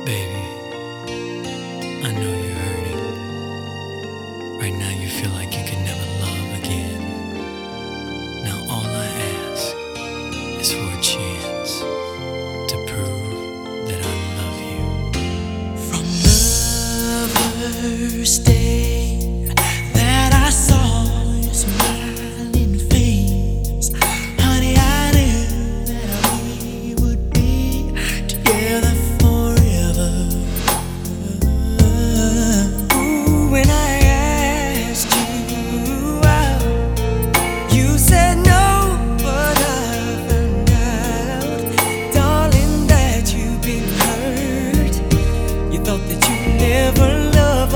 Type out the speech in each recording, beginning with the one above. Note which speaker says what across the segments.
Speaker 1: Baby, I know you're hurting. Right now you feel like you can never love again. Now all I ask is for a chance to prove that I love you.
Speaker 2: From the first day that I saw your smiling face, honey, I knew that we would be together forever. Ooh, when I asked you out, you said no, but I found out, darling, that you've been hurt. You thought that you'd never love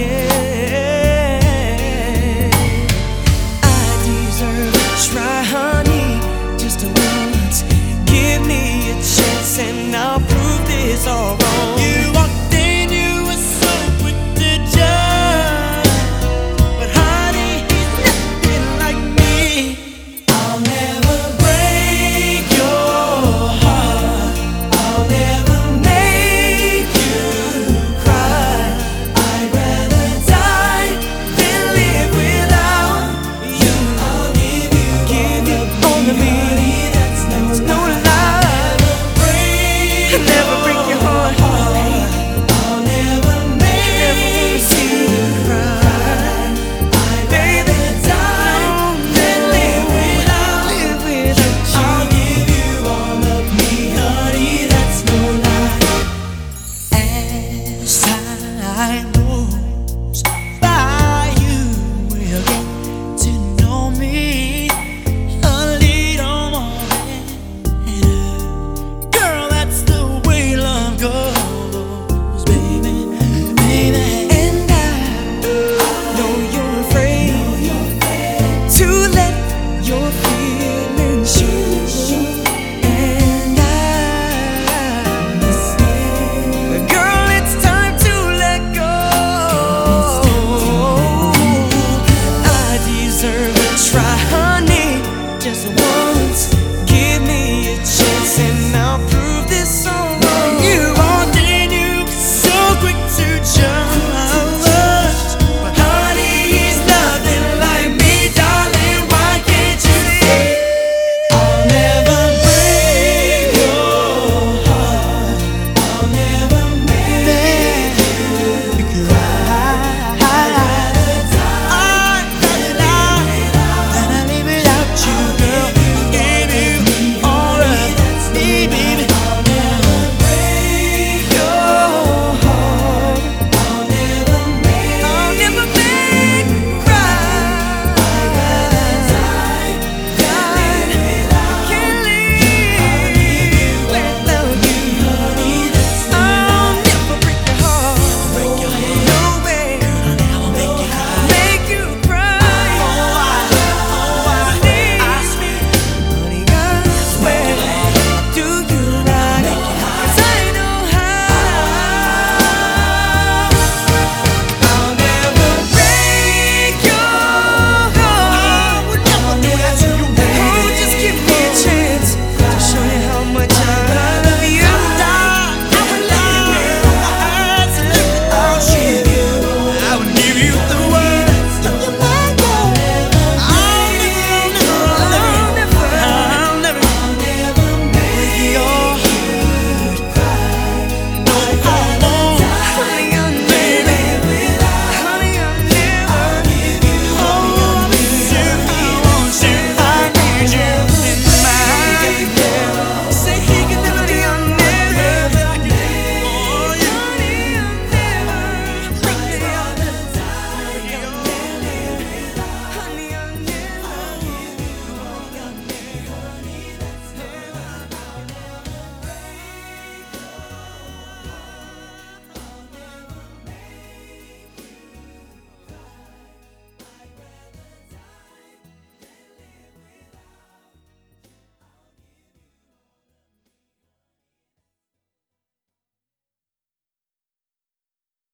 Speaker 2: again. I deserve a try, honey, just once. Give me a chance and I'll prove this all wrong.